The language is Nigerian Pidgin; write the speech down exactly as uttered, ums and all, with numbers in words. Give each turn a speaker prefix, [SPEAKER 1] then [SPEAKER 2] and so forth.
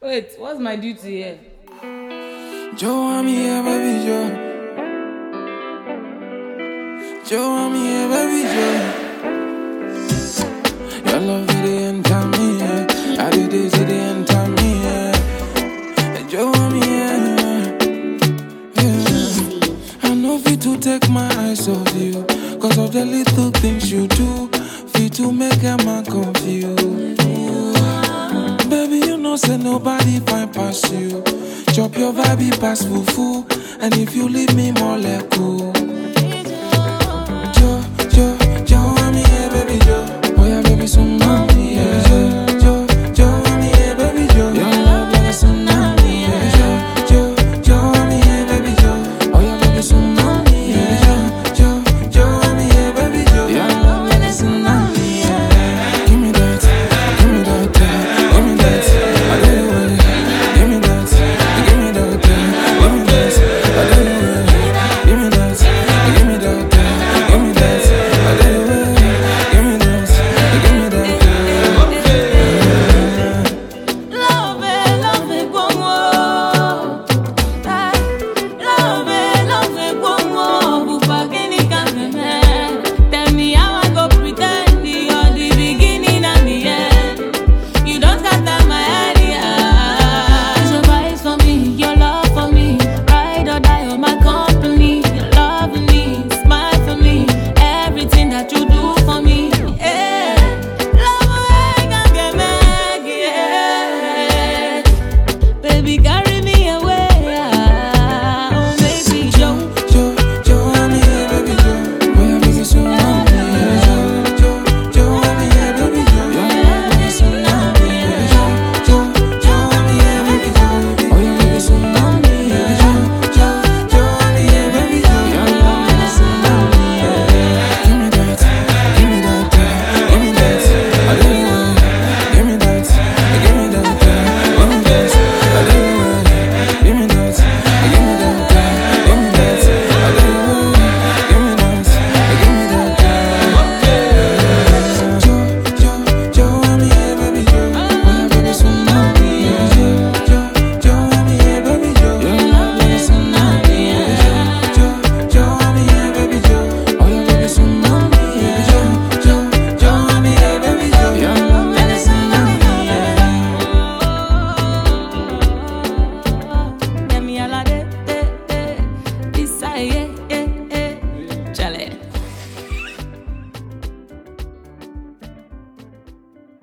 [SPEAKER 1] Wait, what's my duty here?
[SPEAKER 2] Joe, I'm here, baby Joe. Joe, I'm here, baby Joe. Your love is the enter me, yeah. I do this to the enter me, yeah. Joe, I'm here, yeah. I know fit to take my eyes off you, cause of the little things you do. Fit to make a man confused. Baby, you know say nobody find past you. Chop your vibe pass fufu, and if you leave me more like cool. Joe, Joe, Joe, I'm here, baby Joe. Oh yeah, baby, some mommy, yeah.